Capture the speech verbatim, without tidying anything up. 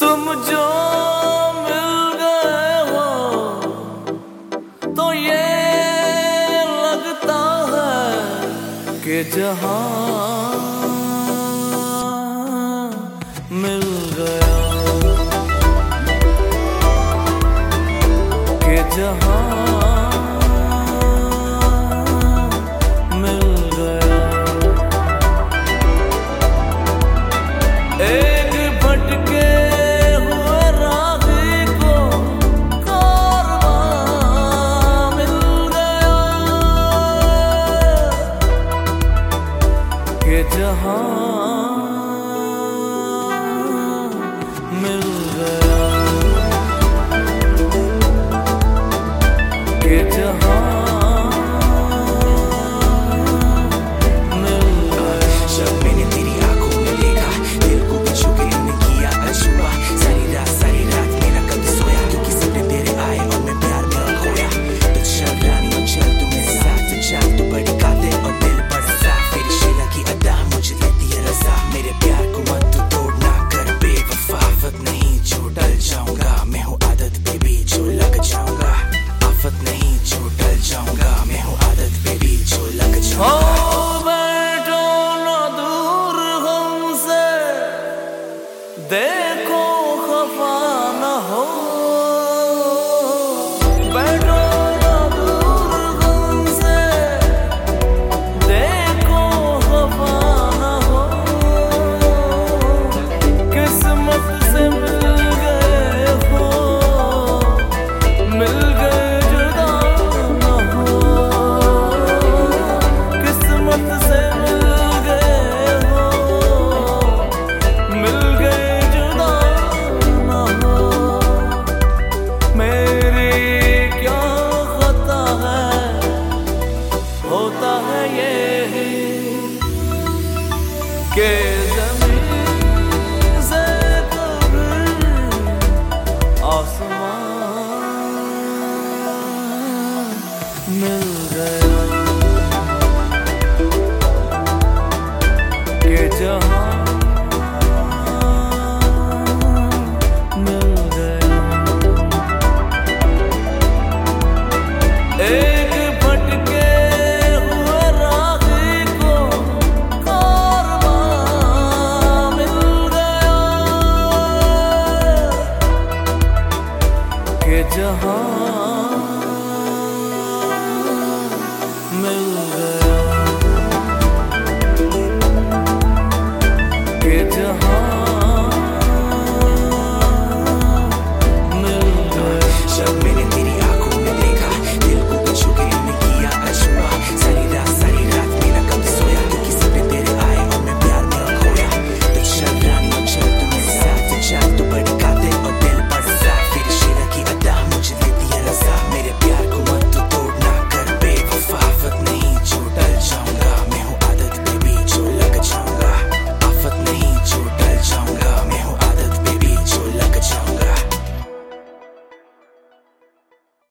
तुम जो मिल गए हो तो ये लगता है कि जहां मिल गया, कि जहां मिल गया। एक भटके हुए राही को कारवां मिल गया, कि जहां मिल गया, कि जहां मिल गया। जब मैंने तेरी आंखों में देखा, दिल को भी छू के ने किया अछुआ। सारी रात सारी रात मेरा कभी सोया, क्योंकि सपने तेरे आए और मैं प्यार में खोया। तो चल रानी चल तू मेरे साथ, चल तू बड़ी कातिल और दिल बड़ा साफ। मेरी शीला की अदा मुझे देती है रज़ा, मेरे प्यार को मत तू तोड़ना कर बेवफा। आफत नहीं जो डल जाऊंगा, मैं हूँ आदत पे भी जो लग जाऊंगा। आफत नहीं जो डल जाऊंगा, मैं हूँ आदत पे भी जो लग जाऊंगा। हो बैठो ना दूर हमसे, देखो खफा न हो। बैठो ना दूर हमसे, देखो खफा न हो। किस्मत से मिल गए हो, मिल गए जुदा न हो। किस्मत से मिल गए हो, मिल गए जुदा न हो। मेरी क्या खता है, होता है ये कि